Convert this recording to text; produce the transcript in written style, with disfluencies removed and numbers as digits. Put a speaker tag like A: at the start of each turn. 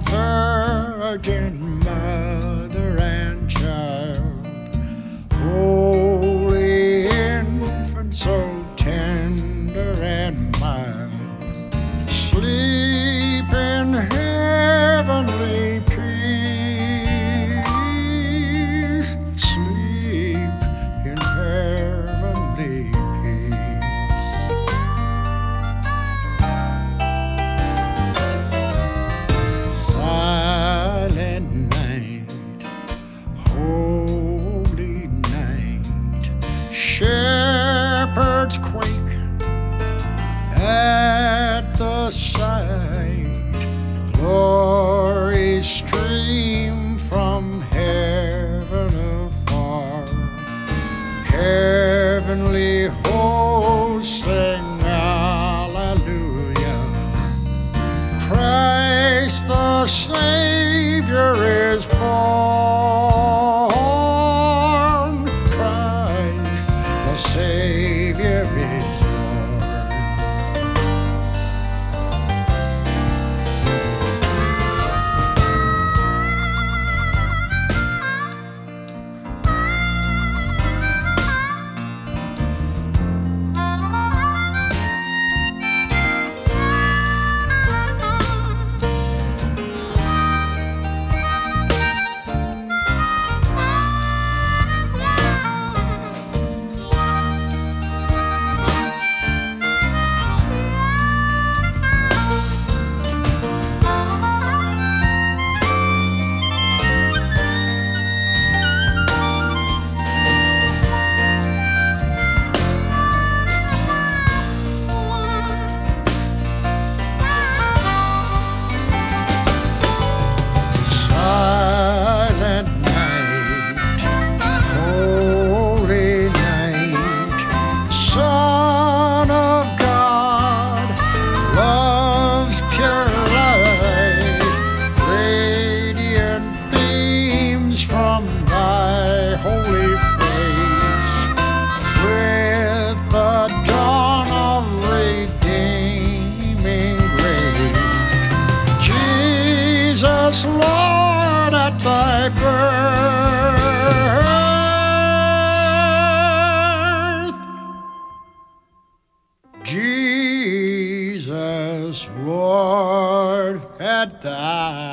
A: Virgin Mother and Child, Holy Infant, so tender and mild, sleep in heavenly peace, sleep in heavenly peace. Silent night, holy night, shepherds quake at the sight, glory stream from heaven afar, heavenly hosts sing hallelujah, Christ the Savior is born, Christ the Savior is born. Holy face, with the dawn of redeeming grace, Jesus, Lord, at thy birth, Jesus, Lord, at thy